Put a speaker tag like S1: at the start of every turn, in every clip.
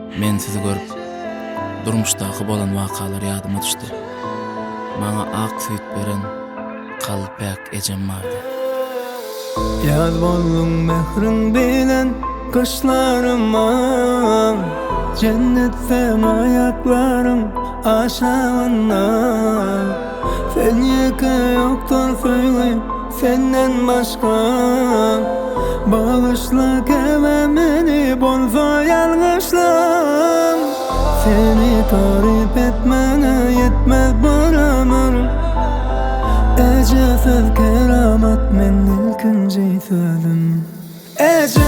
S1: Men sizi görüp durmuşdaky bolan wakalar ýadyma düşdi. Maňa ak süýt beren kalpak ejem bardy.
S2: Ýad boldun mehriň bilen kışlaryma, cennetden ayaklarım aşağına. Sen ýeke ýokdur söýleyip senden başka. Bağışla keve meni bolsa ýalňyşlym. Seni tarif etmene yetmez bir ömür. Ece söz keramat men ilkinji sözüm. Ece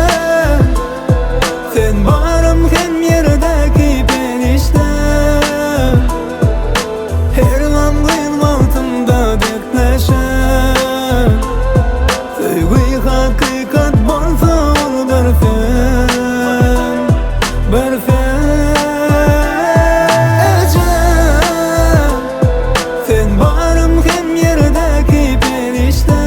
S2: sen barım hem yerdeki perişte. Her an kıymatımda bekleşen. Söýgü hakikat bolsa ol bir sen, bir sen. Ece sen barım hem yerdeki perişte.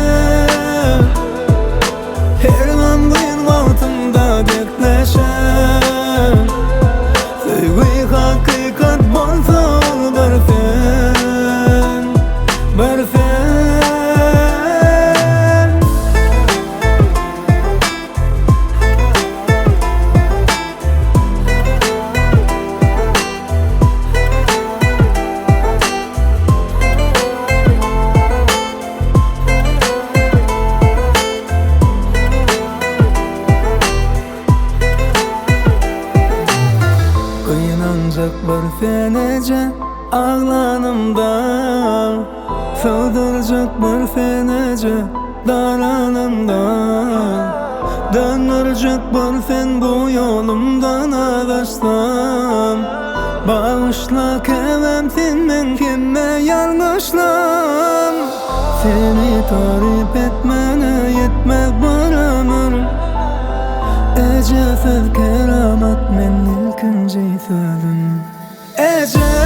S2: Her an kıymatımda bekleşen. Söýgü hakikat bolsa ol bir sen, bir sen. Kıynanacak bir fenece ağlanımda, sığdıracak bir fenece daranımda. Döndürecek bir fen bu yolumdan adaşsam. Bağışla kevemsin men kime yanlışlam. Seni tarif etmene yetmez bir ömür. Ece söz keramat men ilkinji sözüm. Ece